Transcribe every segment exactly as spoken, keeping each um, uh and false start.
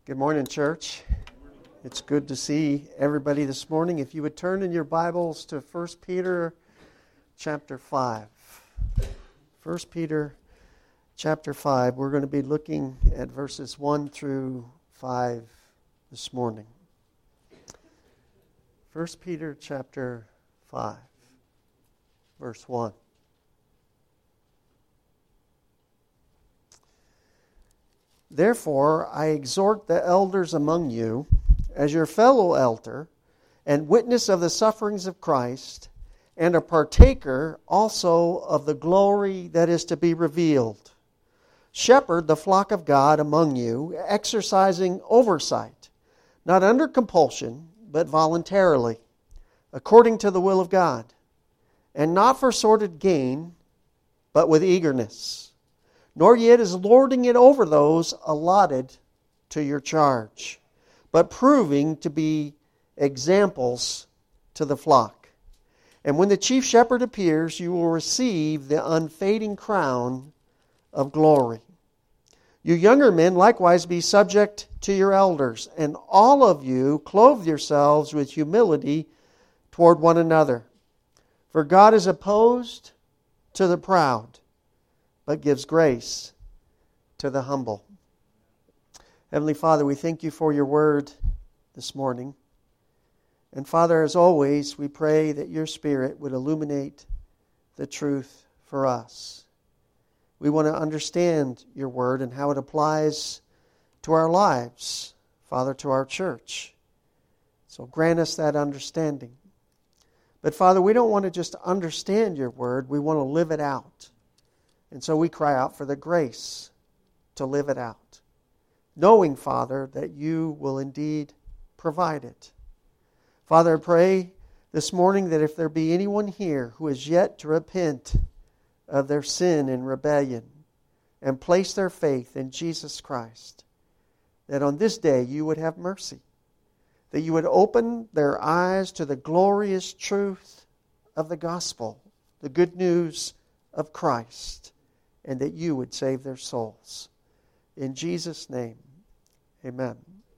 Good morning, church. It's good to see everybody this morning. If you would turn in your Bibles to First Peter chapter five. First Peter chapter five. We're going to be looking at verses one through five this morning. First Peter chapter five, verse one. Therefore, I exhort the elders among you, as your fellow elder, and witness of the sufferings of Christ, and a partaker also of the glory that is to be revealed. Shepherd the flock of God among you, exercising oversight, not under compulsion, but voluntarily, according to the will of God, and not for sordid gain, but with eagerness, nor yet as lording it over those allotted to your charge, but proving to be examples to the flock. And when the chief shepherd appears, you will receive the unfading crown of glory. You younger men likewise be subject to your elders, and all of you clothe yourselves with humility toward one another. For God is opposed to the proud, but gives grace to the humble. Heavenly Father, we thank you for your word this morning. And Father, as always, we pray that your Spirit would illuminate the truth for us. We want to understand your word and how it applies to our lives, Father, to our church. So grant us that understanding. But Father, we don't want to just understand your word, we want to live it out. And so we cry out for the grace to live it out, knowing, Father, that you will indeed provide it. Father, I pray this morning that if there be anyone here who is yet to repent of their sin and rebellion and place their faith in Jesus Christ, that on this day you would have mercy, that you would open their eyes to the glorious truth of the gospel, the good news of Christ, and that you would save their souls. In Jesus' name, amen.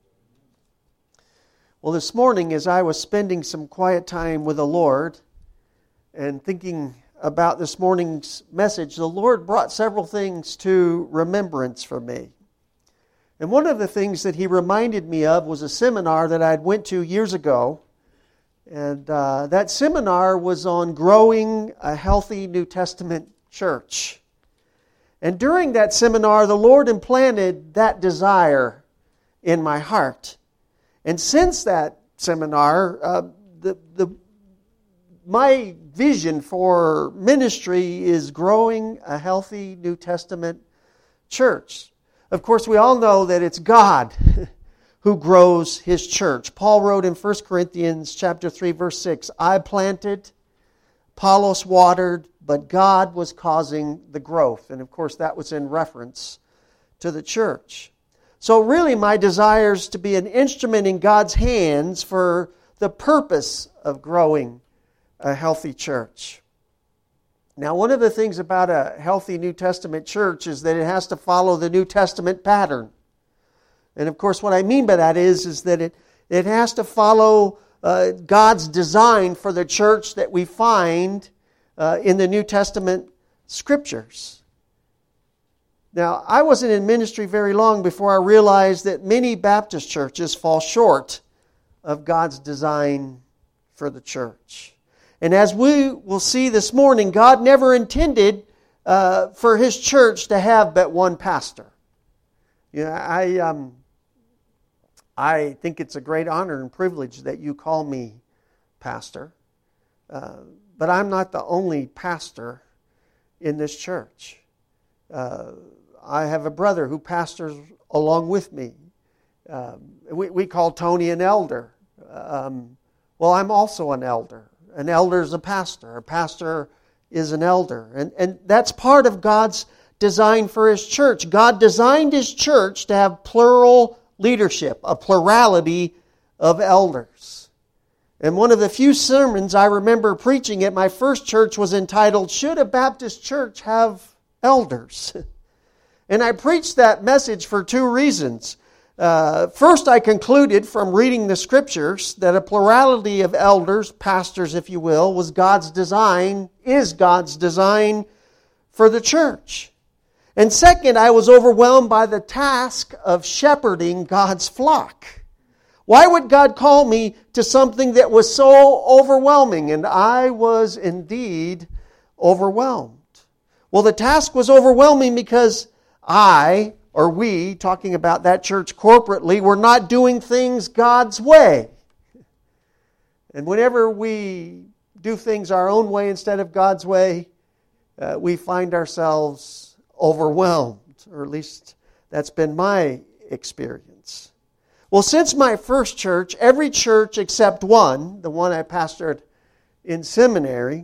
Well, this morning, as I was spending some quiet time with the Lord and thinking about this morning's message, the Lord brought several things to remembrance for me. And one of the things that He reminded me of was a seminar that I went to years ago. And uh, that seminar was on growing a healthy New Testament church. And during that seminar, the Lord implanted that desire in my heart. And since that seminar, uh, the, the, my vision for ministry is growing a healthy New Testament church. Of course, we all know that it's God who grows His church. Paul wrote in First Corinthians chapter three, verse six, I planted, Apollos watered, but God was causing the growth. And of course, that was in reference to the church. So really, my desire is to be an instrument in God's hands for the purpose of growing a healthy church. Now, one of the things about a healthy New Testament church is that it has to follow the New Testament pattern. And of course, what I mean by that is, is that it, it has to follow uh, God's design for the church that we find uh, in the New Testament Scriptures. Now, I wasn't in ministry very long before I realized that many Baptist churches fall short of God's design for the church. And as we will see this morning, God never intended uh, for His church to have but one pastor. You know, I um, I think it's a great honor and privilege that you call me pastor. Uh, but I'm not the only pastor in this church. Uh, I have a brother who pastors along with me. Um, we, we call Tony an elder. Um, well, I'm also an elder. An elder is a pastor. A pastor is an elder. And, and that's part of God's design for His church. God designed His church to have plural leadership, a plurality of elders. And one of the few sermons I remember preaching at my first church was entitled, Should a Baptist Church Have Elders? And I preached that message for two reasons. Uh, first, I concluded from reading the Scriptures that a plurality of elders, pastors, if you will, was God's design, is God's design for the church. And second, I was overwhelmed by the task of shepherding God's flock. Why would God call me to something that was so overwhelming? And I was indeed overwhelmed. Well, the task was overwhelming because I, or we, talking about that church corporately, were not doing things God's way. And whenever we do things our own way instead of God's way, uh, we find ourselves overwhelmed, or at least that's been my experience. Well, since my first church, every church except one, the one I pastored in seminary,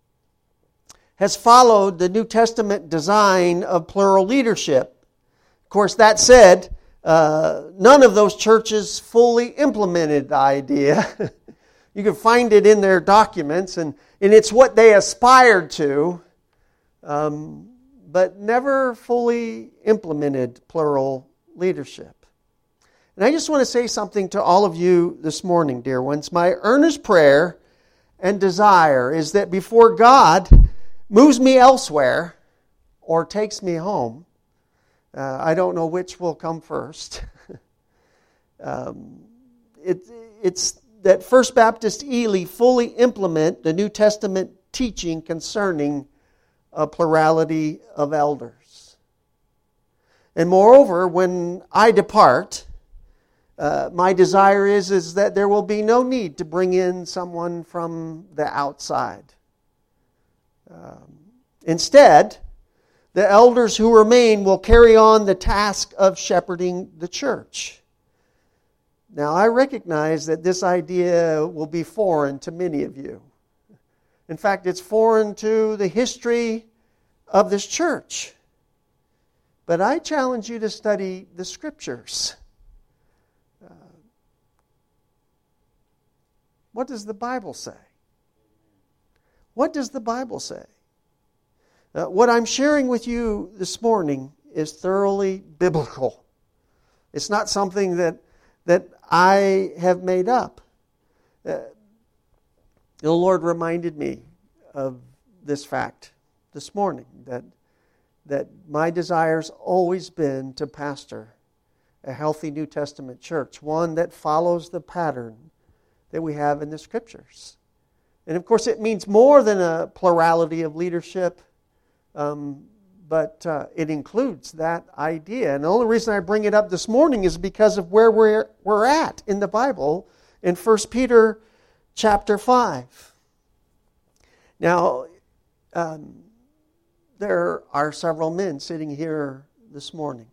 has followed the New Testament design of plural leadership. Of course, that said, uh, none of those churches fully implemented the idea. You can find it in their documents, and, and it's what they aspired to, um, but never fully implemented plural leadership. And I just want to say something to all of you this morning, dear ones. My earnest prayer and desire is that before God moves me elsewhere or takes me home, uh, I don't know which will come first. um, it, it's that First Baptist Ely fully implement the New Testament teaching concerning a plurality of elders. And moreover, when I depart, Uh, my desire is, is that there will be no need to bring in someone from the outside. Um, instead, the elders who remain will carry on the task of shepherding the church. Now, I recognize that this idea will be foreign to many of you. In fact, it's foreign to the history of this church. But I challenge you to study the Scriptures. What does the Bible say? What does the Bible say? Uh, what I'm sharing with you this morning is thoroughly biblical. It's not something that, that I have made up. Uh, the Lord reminded me of this fact this morning, that, that my desire's always been to pastor a healthy New Testament church, one that follows the pattern that we have in the Scriptures. And of course, it means more than a plurality of leadership, um, but uh, it includes that idea. And the only reason I bring it up this morning is because of where we're, we're at in the Bible in First Peter chapter five. Now, um, there are several men sitting here this morning.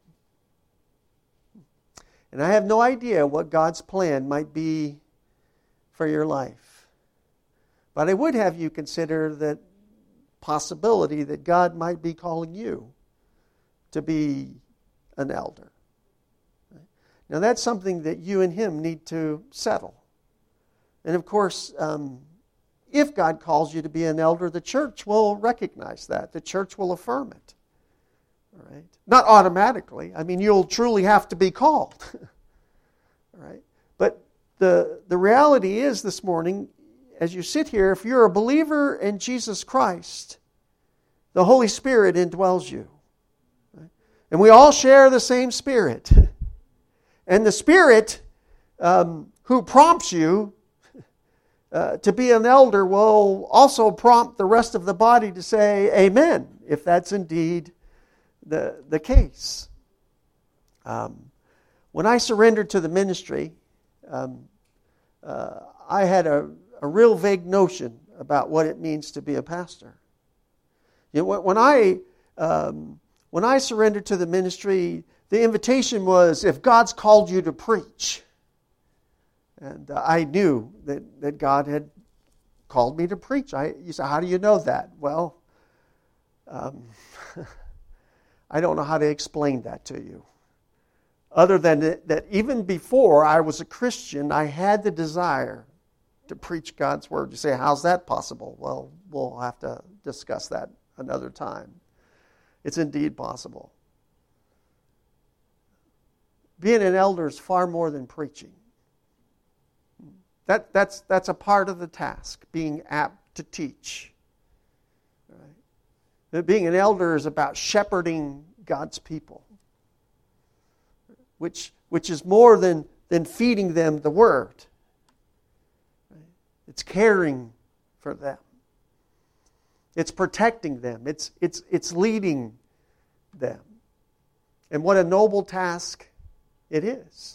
And I have no idea what God's plan might be for your life. But I would have you consider that possibility that God might be calling you to be an elder. Now that's something that you and Him need to settle. And of course, um, if God calls you to be an elder, the church will recognize that. The church will affirm it. All right? Not automatically. I mean, you'll truly have to be called. All right? But The, the reality is this morning, as you sit here, if you're a believer in Jesus Christ, the Holy Spirit indwells you. Right? And we all share the same Spirit. And the Spirit um, who prompts you uh, to be an elder will also prompt the rest of the body to say amen, if that's indeed the, the case. Um, when I surrendered to the ministry, um, Uh, I had a, a real vague notion about what it means to be a pastor. You know, when I um, when I surrendered to the ministry, the invitation was, if God's called you to preach. And uh, I knew that, that God had called me to preach. I, you say, how do you know that? Well, um, I don't know how to explain that to you. Other than that, that even before I was a Christian, I had the desire to preach God's Word. You say, how's that possible? Well, we'll have to discuss that another time. It's indeed possible. being an elder is far more than preaching. That, that's, that's a part of the task, being apt to teach. Right? That being an elder is about shepherding God's people, which, which is more than, than feeding them the Word. Right? It's caring for them. It's protecting them. It's, it's, it's leading them. And what a noble task it is.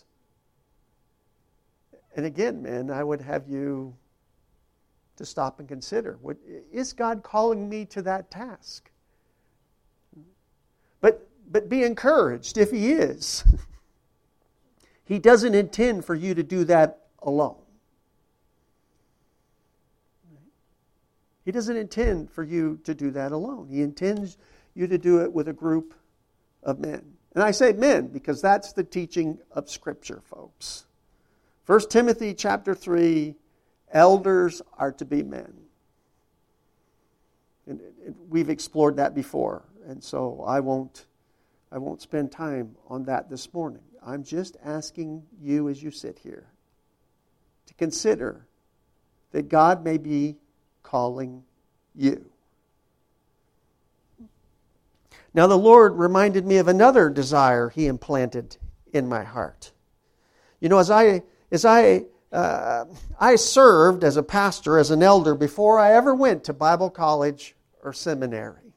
And again, men, I would have you to stop and consider, what, is God calling me to that task? But, but be encouraged if He is. He doesn't intend for you to do that alone. He doesn't intend for you to do that alone. He intends you to do it with a group of men. And I say men because that's the teaching of Scripture, folks. First Timothy chapter three, elders are to be men. And we've explored that before, and so I won't, I won't spend time on that this morning. I'm just asking you as you sit here to consider that God may be calling you. Now the Lord reminded me of another desire He implanted in my heart. You know, as I as I uh, I served as a pastor, as an elder, before I ever went to Bible college or seminary.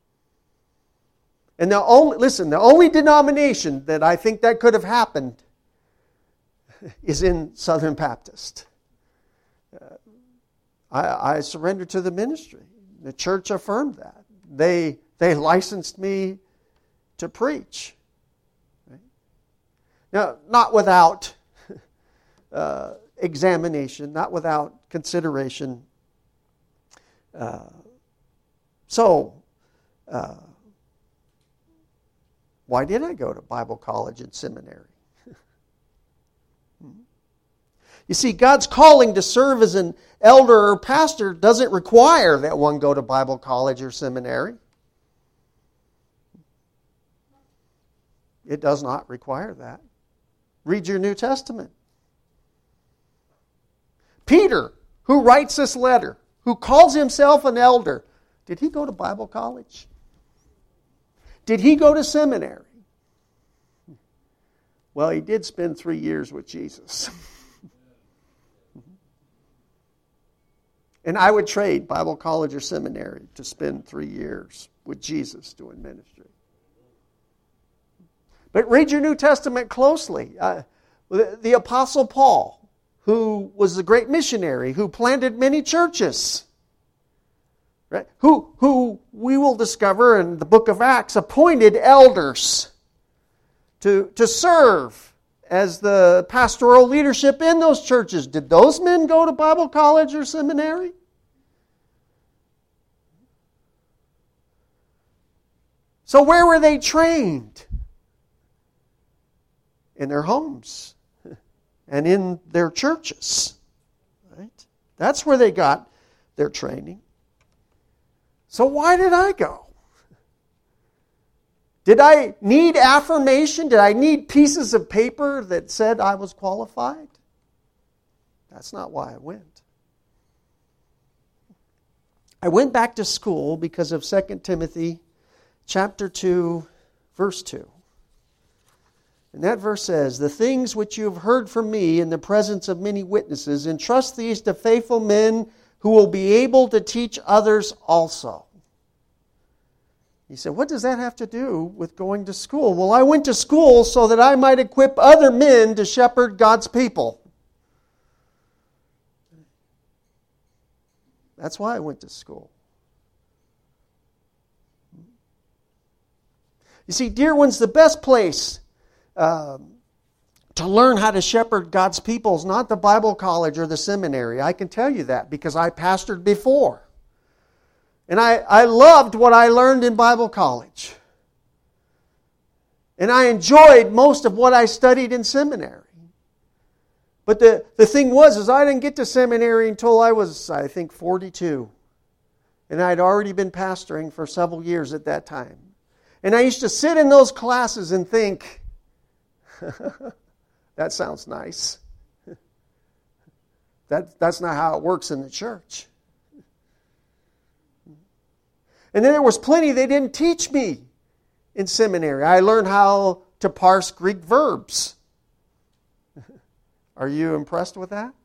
And the only listen, the only denomination that I think that could have happened is in Southern Baptist. Uh, I, I surrendered to the ministry. The church affirmed that. They they licensed me to preach. Right? Now, not without uh, examination, not without consideration. Uh, so, uh, why did I go to Bible college and seminary? You see, God's calling to serve as an elder or pastor doesn't require that one go to Bible college or seminary. It does not require that. Read your New Testament. Peter, who writes this letter, who calls himself an elder, did he go to Bible college? Did he go to seminary? Well, he did spend three years with Jesus. And I would trade Bible college or seminary to spend three years with Jesus doing ministry. But read your New Testament closely. Uh, the, the Apostle Paul, who was a great missionary, who planted many churches, right? Who, who we will discover in the book of Acts appointed elders to, to serve as the pastoral leadership in those churches. Did those men go to Bible college or seminary? So where were they trained? In their homes and in their churches. Right? That's where they got their training. So why did I go? Did I need affirmation? Did I need pieces of paper that said I was qualified? That's not why I went. I went back to school because of Second Timothy chapter two, verse two. And that verse says, "The things which you have heard from me in the presence of many witnesses, entrust these to faithful men who will be able to teach others also." He said, what does that have to do with going to school? Well, I went to school so that I might equip other men to shepherd God's people. That's why I went to school. You see, dear ones, the best place um, to learn how to shepherd God's people is not the Bible college or the seminary. I can tell you that because I pastored before. And I, I loved what I learned in Bible college. And I enjoyed most of what I studied in seminary. But the, the thing was, is I didn't get to seminary until I was, I think, forty-two. And I'd already been pastoring for several years at that time. And I used to sit in those classes and think, That sounds nice. That, that's not how it works in the church. And then there was plenty they didn't teach me in seminary. I learned how to parse Greek verbs. Are you impressed with that?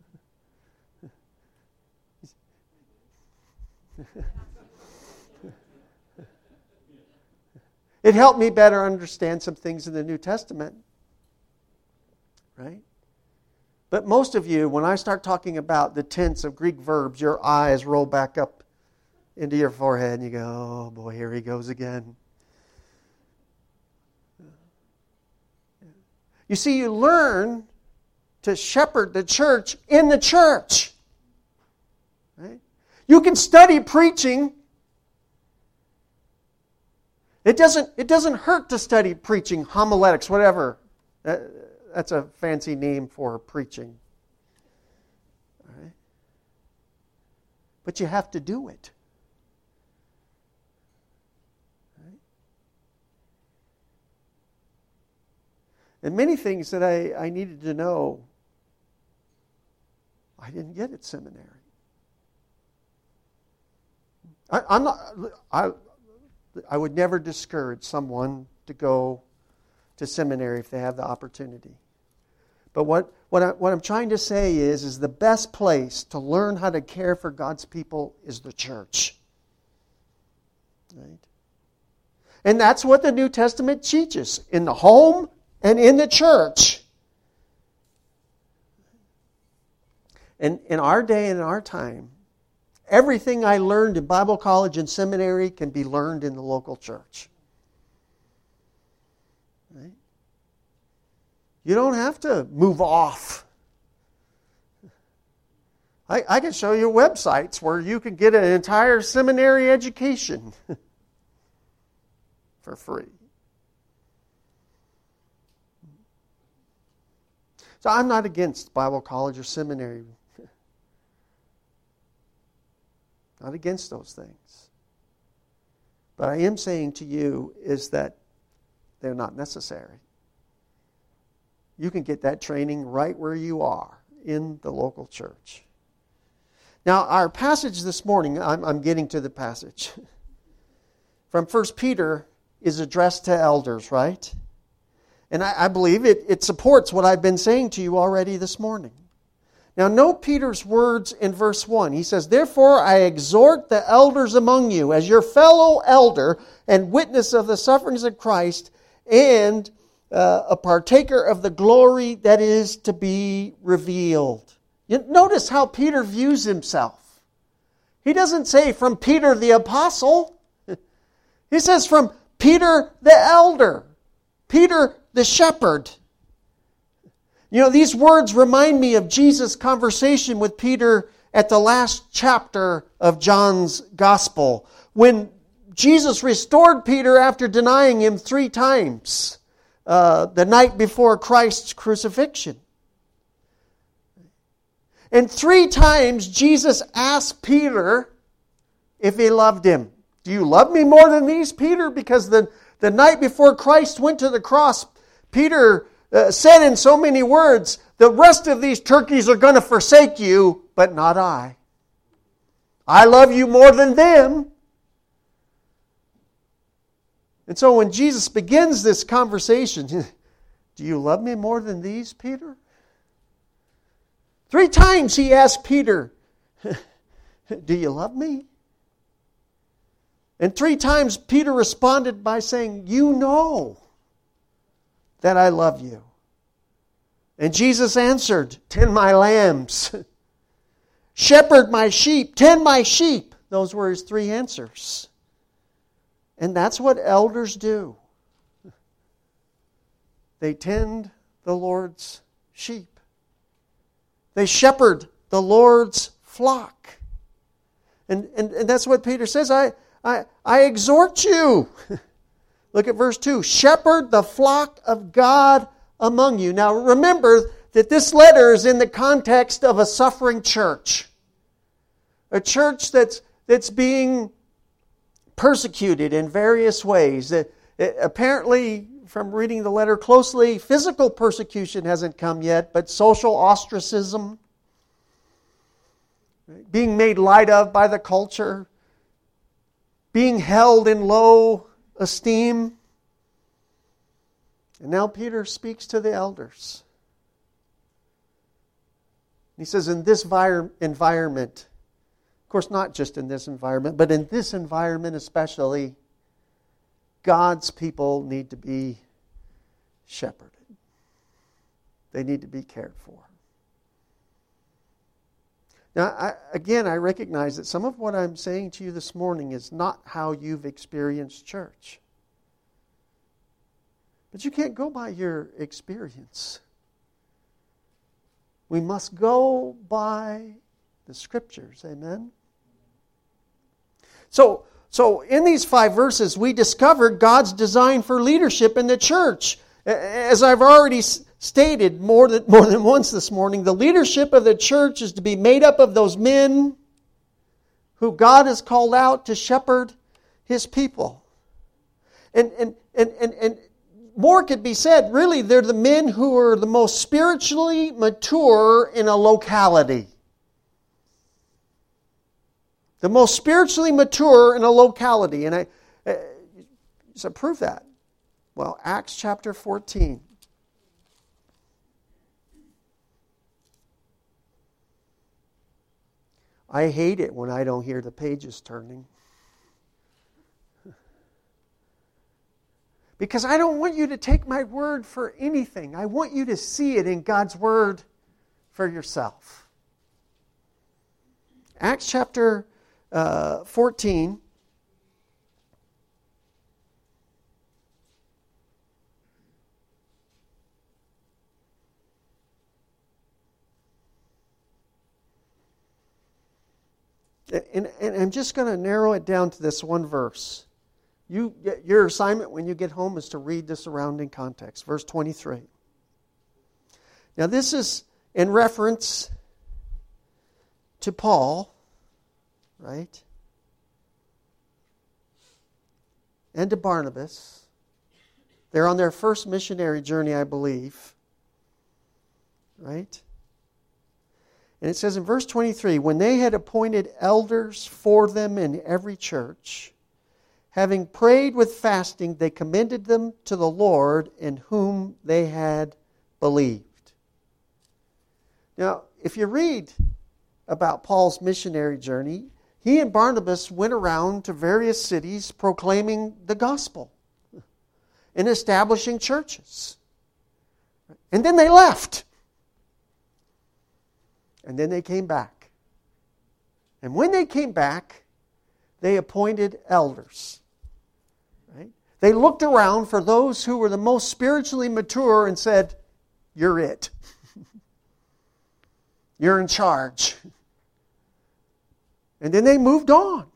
It helped me better understand some things in the New Testament. Right? But most of you, when I start talking about the tense of Greek verbs, your eyes roll back up into your forehead and you go, oh boy, here he goes again. You see, you learn to shepherd the church in the church. Right? You can study preaching. It doesn't, it doesn't hurt to study preaching, homiletics, whatever. That, that's a fancy name for preaching. All right? But you have to do it. Right? And many things that I, I needed to know, I didn't get at seminary. I, I'm not. I. I would never discourage someone to go to seminary if they have the opportunity. But what, what, I, what I'm trying to say is, is the best place to learn how to care for God's people is the church. Right? And that's what the New Testament teaches, in the home and in the church. And in our day and in our time, everything I learned in Bible college and seminary can be learned in the local church. Right? You don't have to move off. I, I can show you websites where you can get an entire seminary education for free. So I'm not against Bible college or seminary. Not against those things. But I am saying to you is that they're not necessary. You can get that training right where you are, in the local church. Now, our passage this morning, I'm, I'm getting to the passage, from First Peter is addressed to elders, right? And I, I believe it, it supports what I've been saying to you already this morning. Now, note Peter's words in verse one. He says, "Therefore I exhort the elders among you, as your fellow elder and witness of the sufferings of Christ, and uh, a partaker of the glory that is to be revealed." You notice how Peter views himself. He doesn't say from Peter the apostle. He says from Peter the elder, Peter the shepherd. You know, these words remind me of Jesus' conversation with Peter at the last chapter of John's Gospel, when Jesus restored Peter after denying him three times uh, the night before Christ's crucifixion. And three times Jesus asked Peter if he loved him. "Do you love me more than these, Peter?" Because the, the night before Christ went to the cross, Peter Uh, said in so many words, "The rest of these turkeys are going to forsake you, but not I. I love you more than them." And so when Jesus begins this conversation, "Do you love me more than these, Peter?" Three times he asked Peter, "Do you love me?" And three times Peter responded by saying, "You know that I love you." And Jesus answered, "Tend my lambs. Shepherd my sheep. Tend my sheep." Those were his three answers. And that's what elders do. They tend the Lord's sheep. They shepherd the Lord's flock. And, and, and that's what Peter says. I, I, I exhort you. Look at verse two. "Shepherd the flock of God among you." Now remember that this letter is in the context of a suffering church. A church that's, that's being persecuted in various ways. It, it, apparently, from reading the letter closely, physical persecution hasn't come yet, but social ostracism, being made light of by the culture, being held in low esteem. And now Peter speaks to the elders. He says, in this vir- environment, of course not just in this environment, but in this environment especially, God's people need to be shepherded. They need to be cared for. Now, I, again, I recognize that some of what I'm saying to you this morning is not how you've experienced church. But you can't go by your experience. We must go by the Scriptures. Amen? So, so in these five verses, we discovered God's design for leadership in the church. As I've already stated more than, more than once this morning, the leadership of the church is to be made up of those men who God has called out to shepherd His people. And, and, and, and, and more could be said. Really, they're the men who are the most spiritually mature in a locality. The most spiritually mature in a locality. And I, I so prove that. Well, Acts chapter fourteen. I hate it when I don't hear the pages turning. Because I don't want you to take my word for anything. I want you to see it in God's word for yourself. Acts chapter uh, fourteen. And, and I'm just going to narrow it down to this one verse. You, your assignment when you get home is to read the surrounding context. Verse twenty-three. Now this is in reference to Paul, right? And to Barnabas. They're on their first missionary journey, I believe. Right? And it says in verse twenty-three, when they had appointed elders for them in every church, having prayed with fasting, they commended them to the Lord in whom they had believed. Now, if you read about Paul's missionary journey, he and Barnabas went around to various cities proclaiming the gospel and establishing churches. And then they left. And then they came back. And when they came back, they appointed elders. Right? They looked around for those who were the most spiritually mature and said, "You're it. You're in charge." And then they moved on.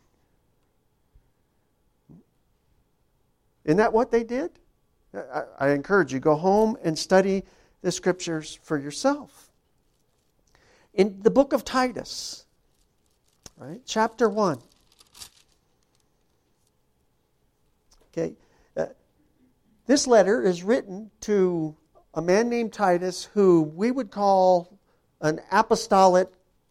Isn't that what they did? I, I encourage you, go home and study the Scriptures for yourself. In the book of Titus, right, chapter one. Okay, uh, this letter is written to a man named Titus, who we would call an apostolic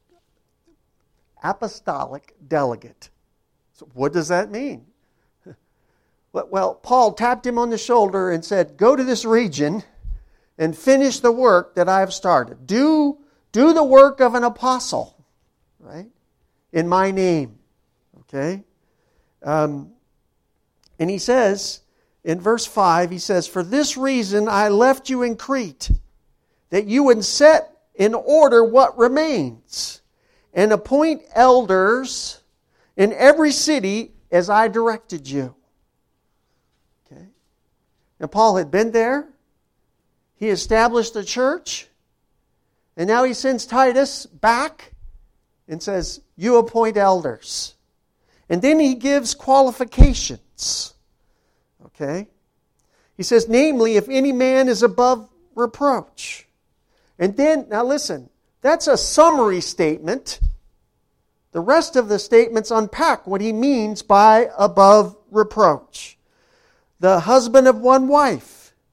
apostolic delegate. So what does that mean? Well, Paul tapped him on the shoulder and said, "Go to this region and finish the work that I have started. Do Do the work of an apostle, right? In my name." Okay? Um, and he says, in verse five, he says, "For this reason I left you in Crete, that you would set in order what remains, and appoint elders in every city as I directed you." Okay? Now Paul had been there. He established the church. And now he sends Titus back and says, "You appoint elders." And then he gives qualifications. Okay? He says, namely, if any man is above reproach. And then, now listen, that's a summary statement. The rest of the statements unpack what he means by above reproach. The husband of one wife,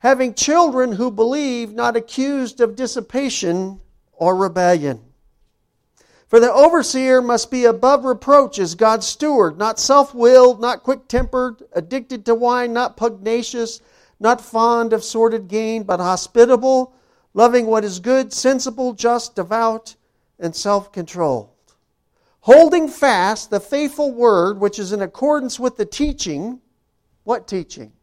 having children who believe, not accused of dissipation or rebellion. For the overseer must be above reproach as God's steward, not self-willed, not quick-tempered, addicted to wine, not pugnacious, not fond of sordid gain, but hospitable, loving what is good, sensible, just, devout, and self-controlled. Holding fast the faithful word which is in accordance with the teaching. What teaching?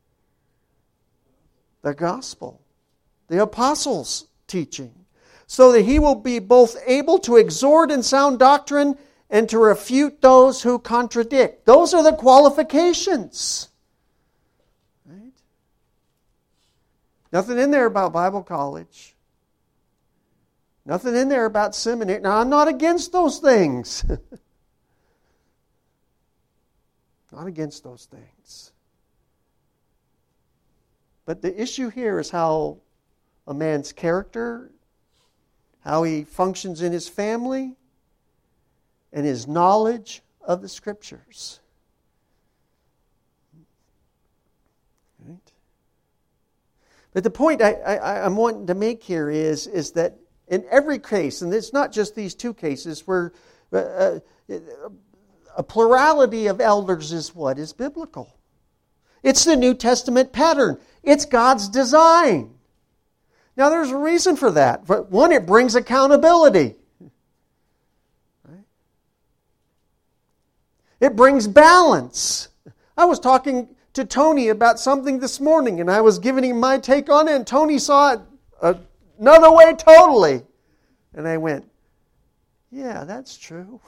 The gospel. The apostles' teaching. So that he will be both able to exhort in sound doctrine and to refute those who contradict. Those are the qualifications. Right? Nothing in there about Bible college. Nothing in there about seminary. Now, I'm not against those things. Not against those things. But the issue here is how a man's character, how he functions in his family, and his knowledge of the Scriptures. Right? But the point I, I, I'm wanting to make here is, is that in every case, and it's not just these two cases, where uh, a plurality of elders is what is biblical. It's the New Testament pattern. It's God's design. Now, there's a reason for that. One, it brings accountability. Right? It brings balance. I was talking to Tony about something this morning, and I was giving him my take on it, and Tony saw it uh, another way totally. And I went, yeah, that's true.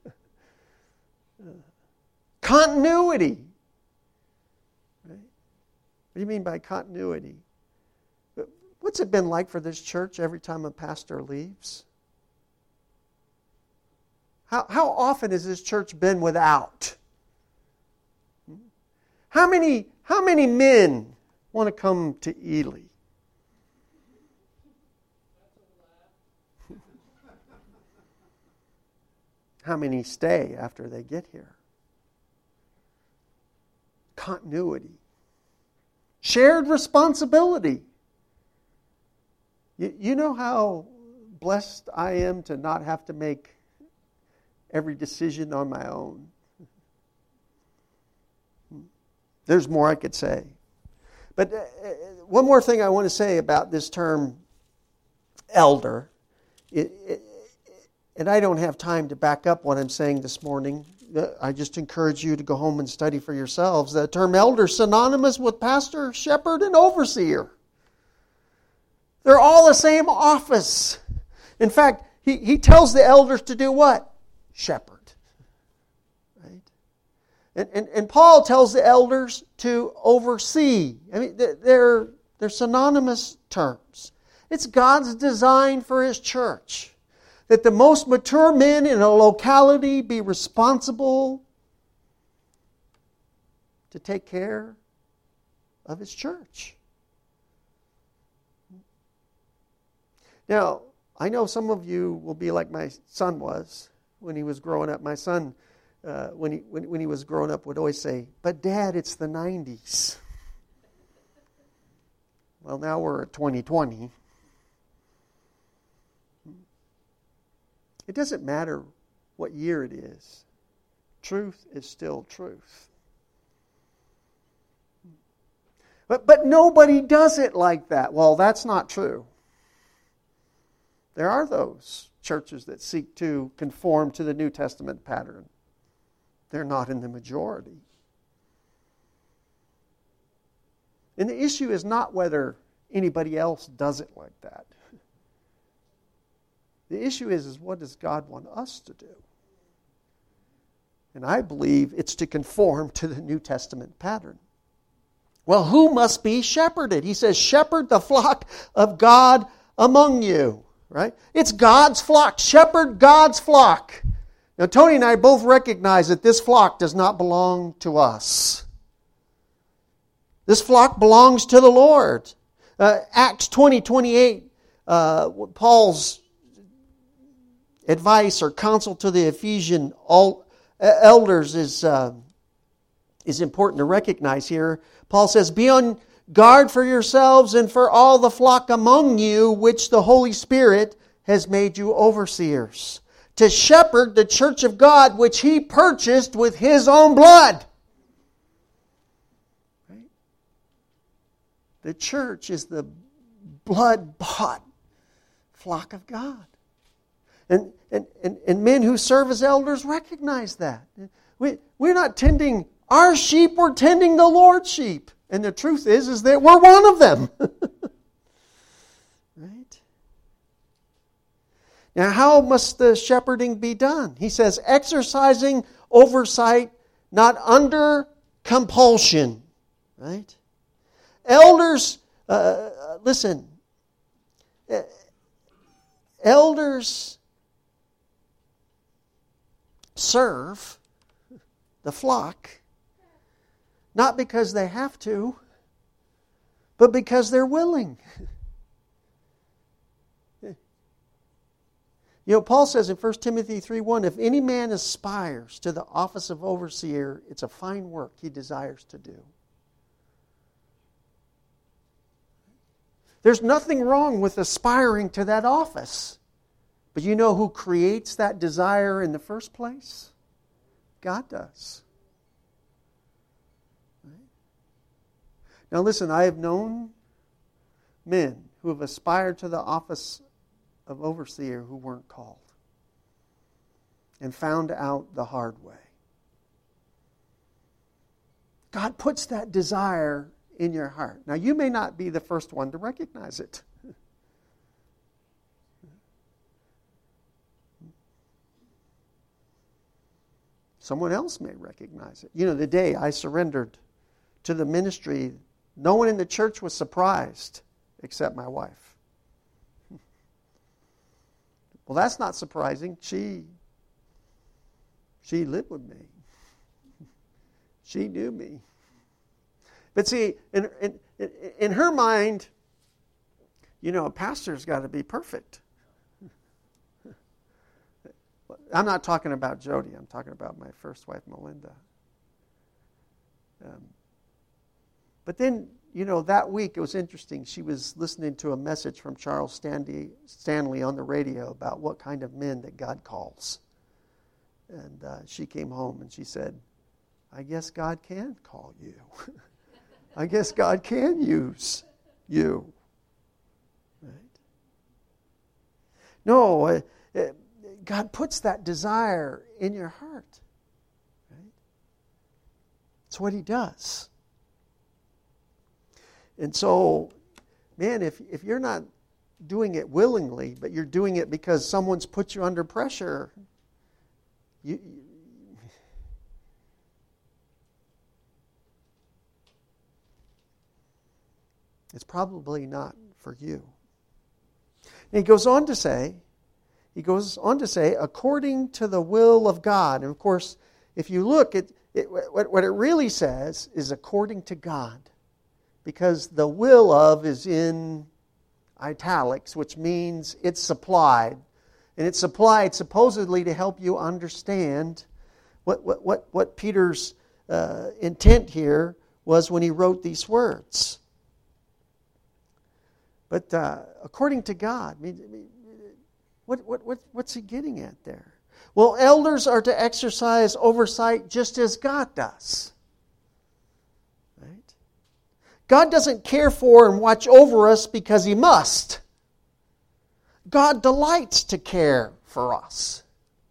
Continuity. Right? What do you mean by continuity? What's it been like for this church every time a pastor leaves? How, how often has this church been without? How many, how many men want to come to Ely? How many stay after they get here? Continuity. Shared responsibility. You, you know how blessed I am to not have to make every decision on my own. There's more I could say. But uh, one more thing I want to say about this term elder. It, it, and I don't have time to back up what I'm saying this morning. I just encourage you to go home and study for yourselves. The term elder is synonymous with pastor, shepherd, and overseer. They're all the same office. In fact, he, he tells the elders to do what? Shepherd. Right? And, and, and Paul tells the elders to oversee. I mean, they're, they're synonymous terms. It's God's design for His church. That the most mature men in a locality be responsible to take care of His church. Now, I know some of you will be like my son was when he was growing up. My son, uh, when he when, when he was growing up, would always say, "But Dad, it's the nineties." Well, now we're at twenty twenty. It doesn't matter what year it is. Truth is still truth. But but nobody does it like that. Well, that's not true. There are those churches that seek to conform to the New Testament pattern. They're not in the majority. And the issue is not whether anybody else does it like that. The issue is, is what does God want us to do? And I believe it's to conform to the New Testament pattern. Well, who must be shepherded? He says, shepherd the flock of God among you. Right? It's God's flock. Shepherd God's flock. Now, Tony and I both recognize that this flock does not belong to us. This flock belongs to the Lord. Uh, Acts twenty twenty-eight, uh, Paul's advice or counsel to the Ephesian elders is uh, is important to recognize here. Paul says, "Be on Guard for yourselves and for all the flock among you, which the Holy Spirit has made you overseers, to shepherd the church of God, which He purchased with His own blood. Right? The church is the blood-bought flock of God. And, and, and, and men who serve as elders recognize that. We, we're not tending our sheep, we're tending the Lord's sheep. And the truth is, is that we're one of them. Right? Now, how must the shepherding be done? He says, exercising oversight, not under compulsion. Right? Elders, uh, listen, elders serve the flock not because they have to, but because they're willing. You know, Paul says in First Timothy three one, if any man aspires to the office of overseer, it's a fine work he desires to do. There's nothing wrong with aspiring to that office. But you know who creates that desire in the first place? God does. Now listen, I have known men who have aspired to the office of overseer who weren't called and found out the hard way. God puts that desire in your heart. Now you may not be the first one to recognize it. Someone else may recognize it. You know, the day I surrendered to the ministry, no one in the church was surprised except my wife. Well, that's not surprising. She, she lived with me. She knew me. But see, in, in, in her mind, you know, a pastor's got to be perfect. I'm not talking about Jody. I'm talking about my first wife, Melinda. Um, but then, you know, that week it was interesting. She was listening to a message from Charles Stanley, Stanley on the radio about what kind of men that God calls. And uh, she came home and she said, I guess God can call you. I guess God can use you. Right? No, uh, uh, God puts that desire in your heart. Right? It's what He does. And so, man, if if you're not doing it willingly, but you're doing it because someone's put you under pressure, you, you it's probably not for you. And he goes on to say, he goes on to say, according to the will of God. And of course, if you look at it, what, what it really says is according to God. Because the will of is in italics, which means it's supplied. And it's supplied supposedly to help you understand what, what, what, what Peter's uh, intent here was when he wrote these words. But uh, according to God, I mean, what, what, what, what's he getting at there? Well, elders are to exercise oversight just as God does. Right? God doesn't care for and watch over us because He must. God delights to care for us.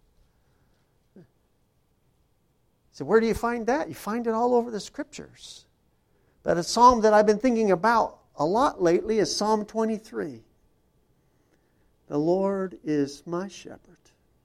So where do you find that? You find it all over the Scriptures. But a psalm that I've been thinking about a lot lately is Psalm twenty-three. The Lord is my shepherd.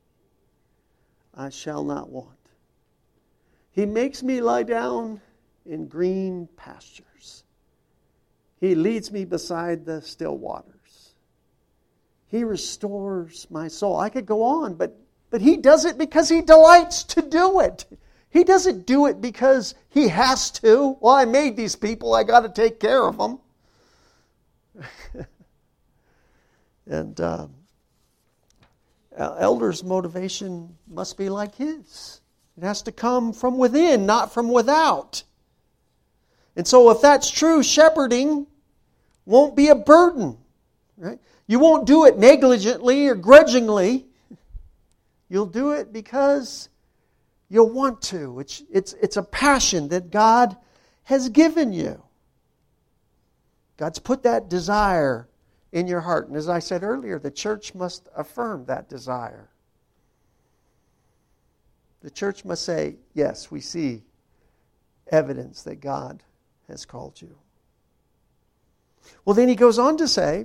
I shall not want. He makes me lie down in green pastures. He leads me beside the still waters. He restores my soul. I could go on, but, but He does it because He delights to do it. He doesn't do it because He has to. Well, I made these people. I got to take care of them. And uh, elders' motivation must be like His. It has to come from within, not from without. And so if that's true, shepherding won't be a burden. Right? You won't do it negligently or grudgingly. You'll do it because you'll want to. It's, it's, it's a passion that God has given you. God's put that desire in your heart. And as I said earlier, the church must affirm that desire. The church must say, yes, we see evidence that God has called you. Well, then he goes on to say,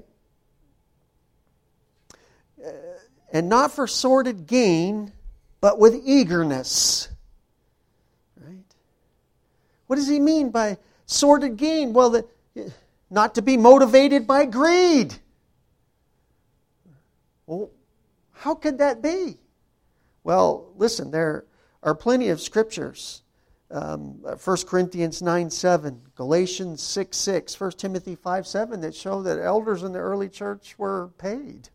and not for sordid gain, but with eagerness. Right? What does he mean by sordid gain? Well, the, not to be motivated by greed. Well, how could that be? Well, listen, there are plenty of scriptures. Um, First Corinthians nine seven, Galatians six six, First Timothy five seven that show that elders in the early church were paid.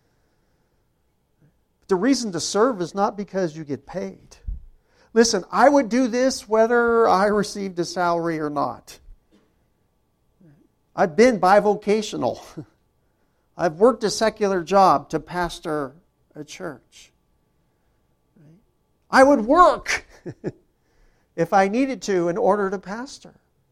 The reason to serve is not because you get paid. Listen, I would do this whether I received a salary or not. I've been bivocational. I've worked a secular job to pastor a church. I would work if I needed to in order to pastor.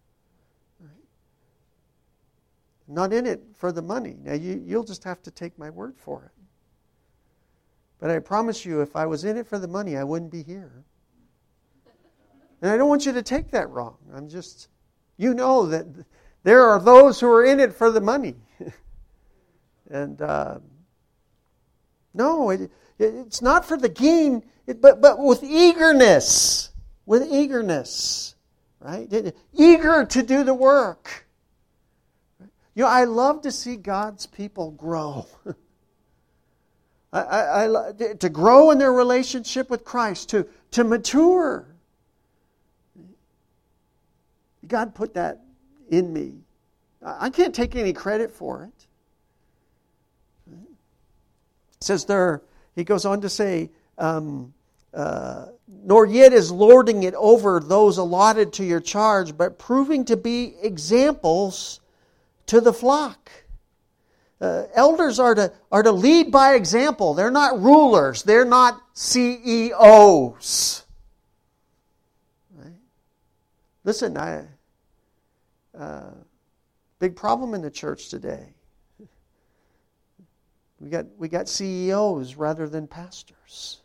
Not in it for the money. Now, you, you'll just have to take my word for it. But I promise you, if I was in it for the money, I wouldn't be here. And I don't want you to take that wrong. I'm just, you know that there are those who are in it for the money. and uh, no, it, it, it's not for the gain, it, but, but with eagerness. With eagerness. Right? It, eager to do the work. You know, I love to see God's people grow. I, I, I, to grow in their relationship with Christ, to, to mature. God put that in me. I can't take any credit for it. It says there, he goes on to say, um, uh, nor yet is lording it over those allotted to your charge, but proving to be examples to the flock. Uh, elders are to, are to lead by example. They're not rulers. They're not C E Os. Right? Listen, I, uh, big problem in the church today. We got, we got C E Os rather than pastors.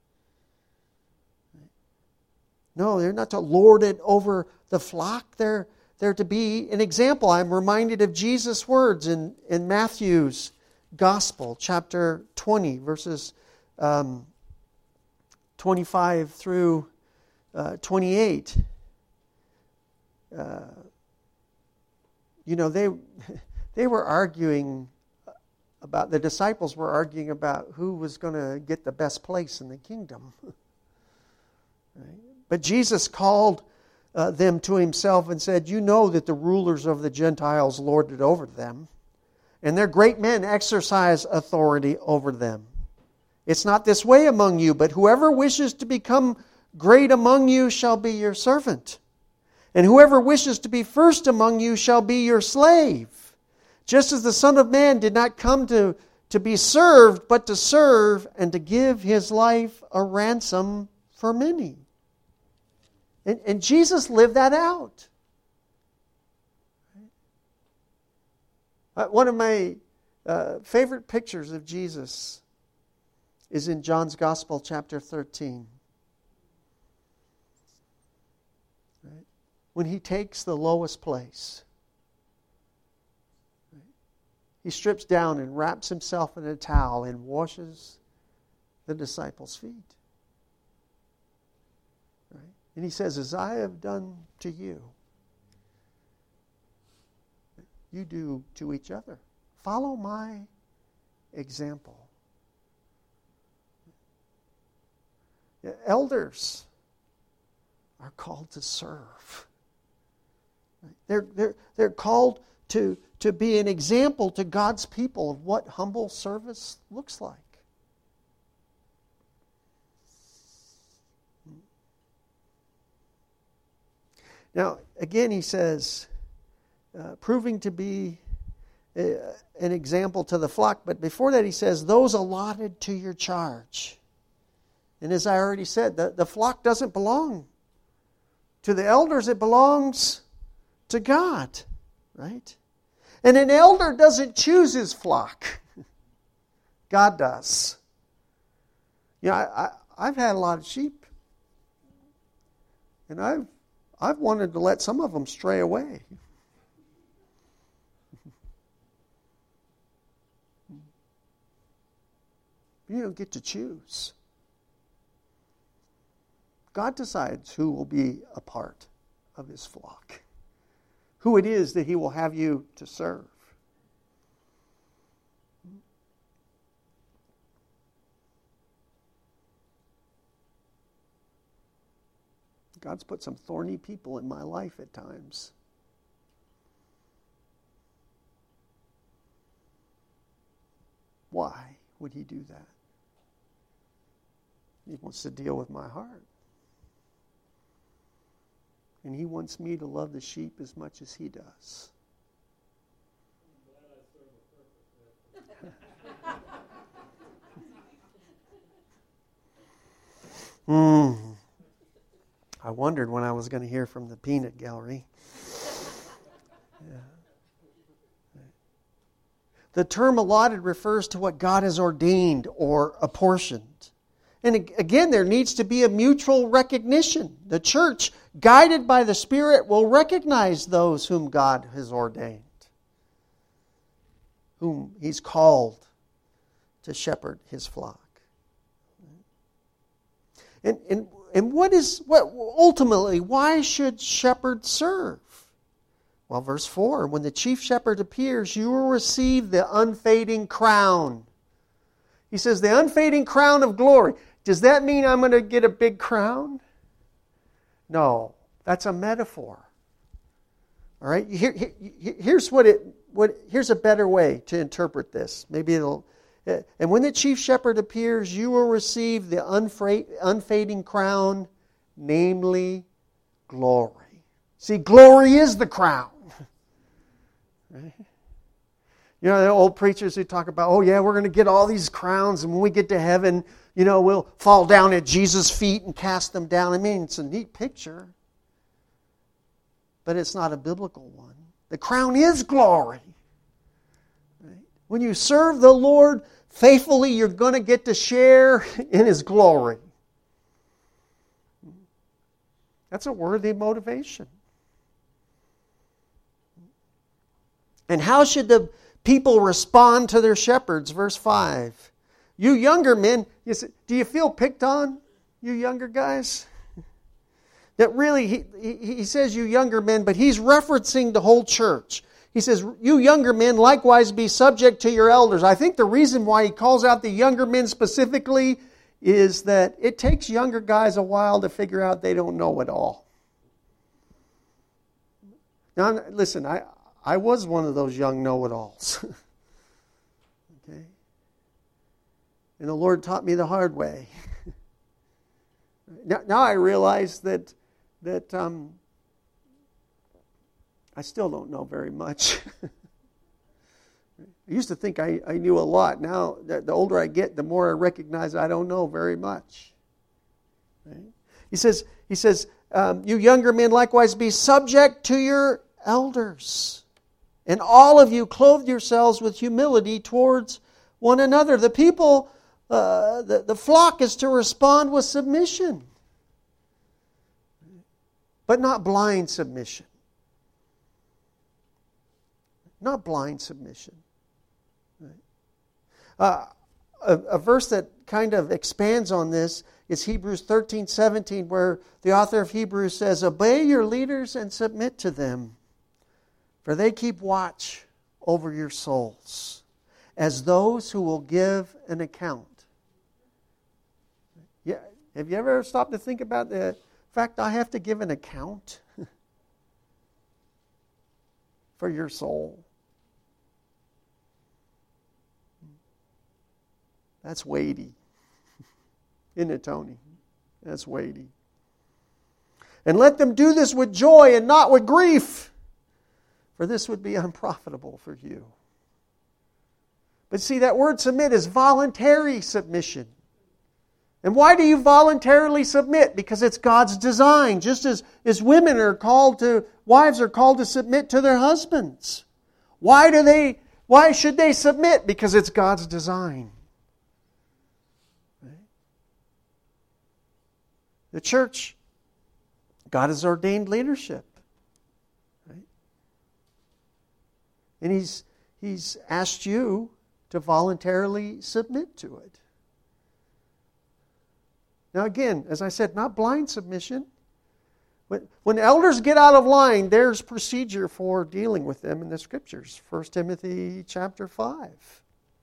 No, they're not to lord it over the flock. They're They're to be an example. I'm reminded of Jesus' words in, in Matthew's Gospel, chapter twenty, verses um, twenty-five through uh, twenty-eight. Uh, you know, they they were arguing about, the disciples were arguing about who was going to get the best place in the kingdom. Right? But Jesus called Uh, them to himself and said, you know that the rulers of the Gentiles lord it over them, and their great men exercise authority over them. It's not this way among you, but whoever wishes to become great among you shall be your servant. And whoever wishes to be first among you shall be your slave. Just as the Son of Man did not come to, to be served, but to serve and to give his life a ransom for many. And, and Jesus lived that out. Uh, one of my uh, favorite pictures of Jesus is in John's Gospel, chapter thirteen. Right? When he takes the lowest place. Right? He strips down and wraps himself in a towel and washes the disciples' feet. And he says, as I have done to you, you do to each other. Follow my example. Elders are called to serve. They're, they're, they're called to, to be an example to God's people of what humble service looks like. Now, again, he says, uh, proving to be a, an example to the flock. But before that, he says, those allotted to your charge. And as I already said, the, the flock doesn't belong to the elders. It belongs to God, right? And an elder doesn't choose his flock. God does. You know, I, I, I've had a lot of sheep. And I've, I've wanted to let some of them stray away. You don't get to choose. God decides who will be a part of His flock, who it is that He will have you to serve. God's put some thorny people in my life at times. Why would He do that? He wants to deal with my heart. And He wants me to love the sheep as much as He does. Hmm. I wondered when I was going to hear from the peanut gallery. Yeah. The term allotted refers to what God has ordained or apportioned. And again, there needs to be a mutual recognition. The church, guided by the Spirit, will recognize those whom God has ordained, whom He's called to shepherd His flock. And, and, and what is, what ultimately, why should shepherds serve? Well, verse four, when the chief shepherd appears, you will receive the unfading crown. He says, the unfading crown of glory. Does that mean I'm going to get a big crown? No, that's a metaphor. All right, here, here, here's what it. What here's a better way to interpret this. Maybe it'll. And when the chief shepherd appears, you will receive the unfading crown, namely glory. See, glory is the crown. Right? You know, the old preachers who talk about, oh yeah, we're going to get all these crowns, and when we get to heaven, you know, we'll fall down at Jesus' feet and cast them down. I mean, it's a neat picture, but it's not a biblical one. The crown is glory. Right? When you serve the Lord faithfully, you're going to get to share in His glory. That's a worthy motivation. And how should the people respond to their shepherds? Verse five. You younger men, you say, do you feel picked on, you younger guys? That really, he, he says you younger men, but he's referencing the whole church. He says, you younger men likewise be subject to your elders. I think the reason why he calls out the younger men specifically is that it takes younger guys a while to figure out they don't know it all. Now, listen, I, I was one of those young know-it-alls. Okay? And the Lord taught me the hard way. now, now I realize that that um, I still don't know very much. I used to think I, I knew a lot. Now, the, the older I get, the more I recognize I don't know very much. Right? He says, he says, um, you younger men likewise be subject to your elders. And all of you clothe yourselves with humility towards one another. The people, uh, the, the flock is to respond with submission. But not blind submission. Not blind submission. Right? Uh, a, a verse that kind of expands on this is Hebrews thirteen seventeen, where the author of Hebrews says, obey your leaders and submit to them, for they keep watch over your souls, as those who will give an account. Yeah, have you ever stopped to think about the fact I have to give an account for your soul? That's weighty. Isn't it, Tony? That's weighty. And let them do this with joy and not with grief, for this would be unprofitable for you. But see, that word submit is voluntary submission. And why do you voluntarily submit? Because it's God's design. Just as, as women are called to, wives are called to submit to their husbands. Why do they, why should they submit? Because it's God's design. Right? The church, God has ordained leadership. Right? And He's, He's asked you to voluntarily submit to it. Now again, as I said, not blind submission. When, when elders get out of line, there's procedure for dealing with them in the Scriptures. First Timothy chapter five.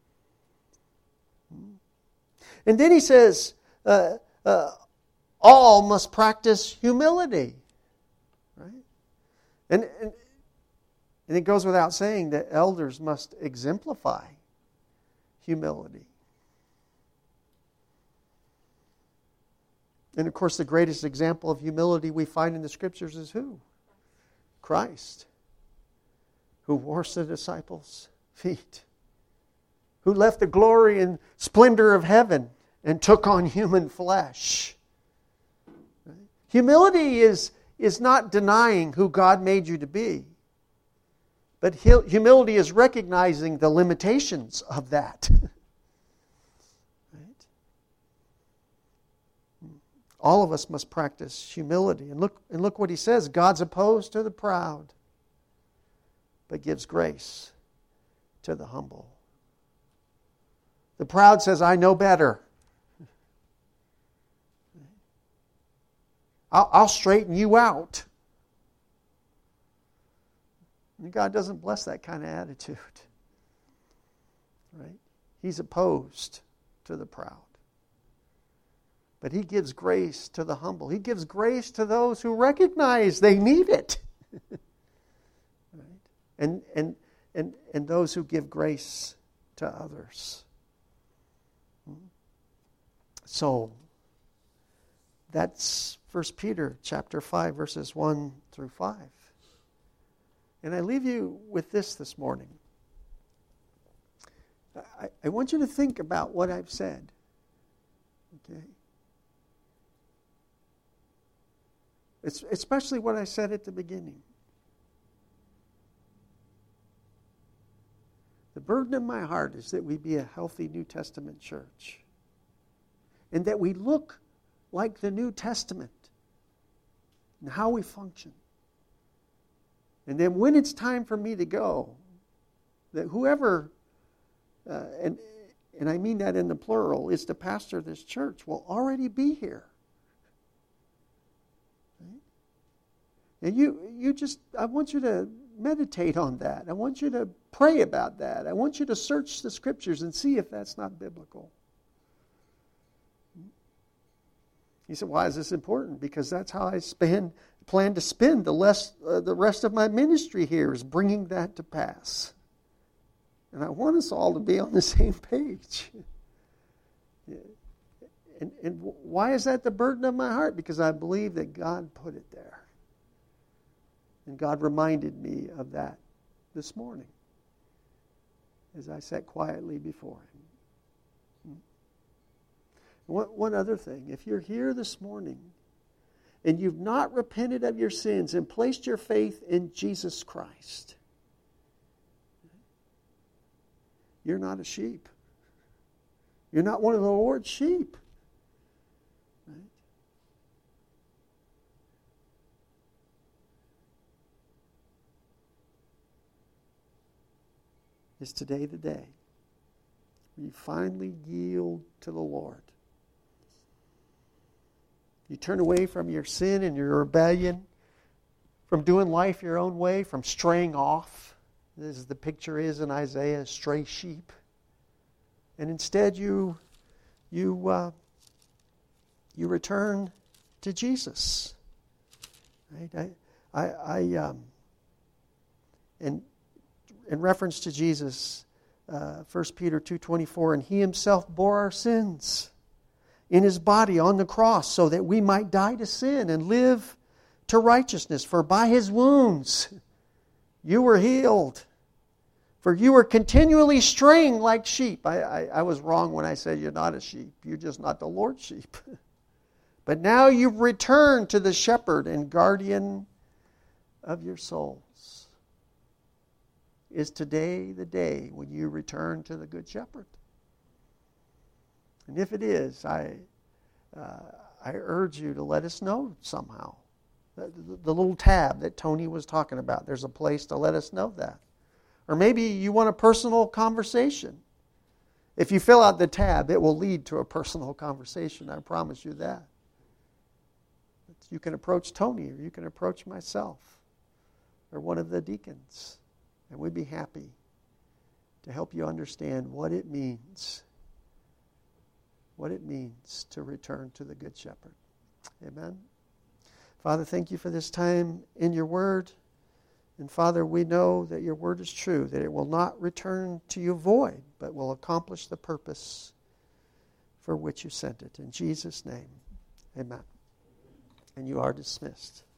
And then he says, uh, uh, all must practice humility. Right? And, and, and it goes without saying that elders must exemplify humility. And of course, the greatest example of humility we find in the Scriptures is who? Christ, who washed the disciples' feet, who left the glory and splendor of heaven and took on human flesh. Right? Humility is, is not denying who God made you to be, but humility is recognizing the limitations of that. All of us must practice humility. And look, and look what he says. God's opposed to the proud, but gives grace to the humble. The proud says, I know better. I'll, I'll straighten you out. And God doesn't bless that kind of attitude. Right? He's opposed to the proud. But He gives grace to the humble. He gives grace to those who recognize they need it. Right? And, and, and, and those who give grace to others. So, that's First Peter chapter five, verses one through five. And I leave you with this this morning. I, I want you to think about what I've said. Okay? It's especially what I said at the beginning. The burden of my heart is that we be a healthy New Testament church. And that we look like the New Testament and how we function. And then when it's time for me to go, that whoever, uh, and, and I mean that in the plural, is to pastor this church will already be here. And you, you just, I want you to meditate on that. I want you to pray about that. I want you to search the Scriptures and see if that's not biblical. He said, why is this important? Because that's how I spend, plan to spend the, less, uh, the rest of my ministry here, is bringing that to pass. And I want us all to be on the same page. and, and why is that the burden of my heart? Because I believe that God put it there. And God reminded me of that this morning as I sat quietly before Him. One, one other thing. If you're here this morning and you've not repented of your sins and placed your faith in Jesus Christ, you're not a sheep. You're not one of the Lord's sheep. Right? Is today the day you finally yield to the Lord? You turn away from your sin and your rebellion, from doing life your own way, from straying off, as the picture is in Isaiah, stray sheep. And instead you you uh, you return to Jesus. Right? I I, I um, and in reference to Jesus, uh, First Peter two twenty-four, and He Himself bore our sins in His body on the cross so that we might die to sin and live to righteousness, for by his wounds you were healed. For you were continually straying like sheep. I, I, I was wrong when I said you're not a sheep. You're just not the Lord's sheep. But now you've returned to the shepherd and guardian of your souls. Is today the day when you return to the Good Shepherd? And if it is, I uh, I urge you to let us know somehow. The, the, the little tab that Tony was talking about, there's a place to let us know that. Or maybe you want a personal conversation. If you fill out the tab, it will lead to a personal conversation. I promise you that. You can approach Tony, or you can approach myself, or one of the deacons, and we'd be happy to help you understand what it means, what it means to return to the Good Shepherd. Amen. Father, thank you for this time in your word. And Father, we know that your word is true, that it will not return to you void, but will accomplish the purpose for which you sent it. In Jesus' name, amen. And you are dismissed.